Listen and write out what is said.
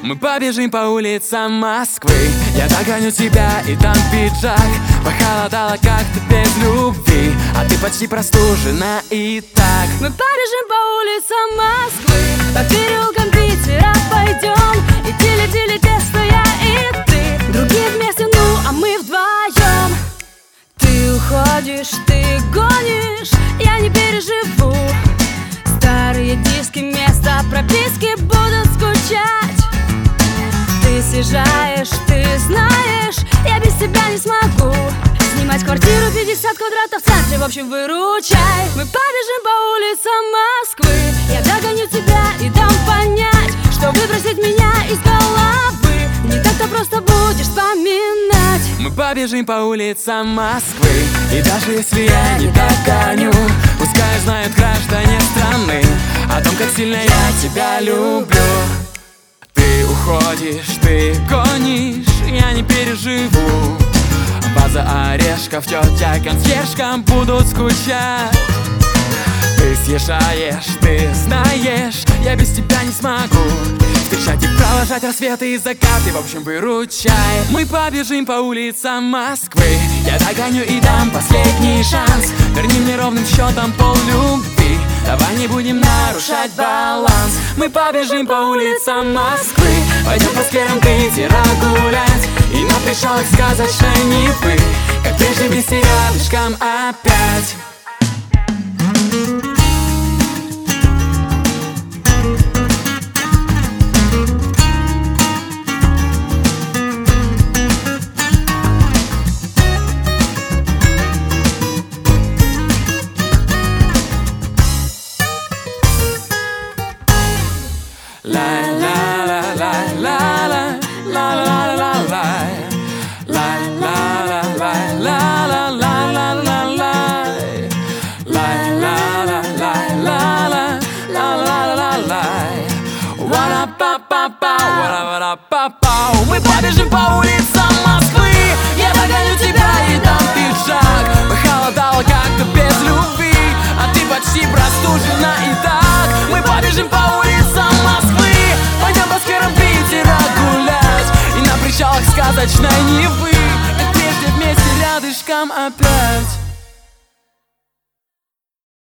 Мы побежим по улицам Москвы. Я догоню тебя и дам пиджак. Похолодало как-то без любви, а ты почти простужена и так. Мы побежим по улицам Москвы, по переулкам Питера пойдем. И тили-тили тесто, я и ты, другие вместе, ну а мы вдвоем. Ты уходишь, ты гонишь, я не переживу. Старые диски, места прописки будут скучать. Ты съезжаешь, ты знаешь, я без тебя не смогу снимать квартиру 50 квадратов в центре, в общем, выручай. Мы побежим по улицам Москвы, я догоню тебя и дам понять, что выбросить меня из головы не так-то просто будешь вспоминать. Мы побежим по улицам Москвы, и даже если я не догоню, пускай знают граждане страны о том, как сильно я тебя люблю. Ты уходишь, ты гонишь, я не переживу. База орешков, тетя консьержка будут скучать. Ты съезжаешь, ты знаешь, я без тебя не смогу встречать и провожать рассветы и закаты, в общем, выручай. Мы побежим по улицам Москвы, я догоню и дам последний шанс. Верни мне ровным счетом поллюбви, давай не будем нарушать баланс. Мы побежим по улицам Москвы, пойдем по скверам Питера гулять, и на причалах сказочной Невы, как прежде вместе рядышком опять. Мы побежим по улицам Москвы, я догоню тебя и дам пиджак. Похолодало как-то без любви, а ты почти простужена и так. Мы побежим по улицам Москвы, пойдем по скверам Питера гулять, и на причалах сказочной Невы, как прежде вместе рядышком опять.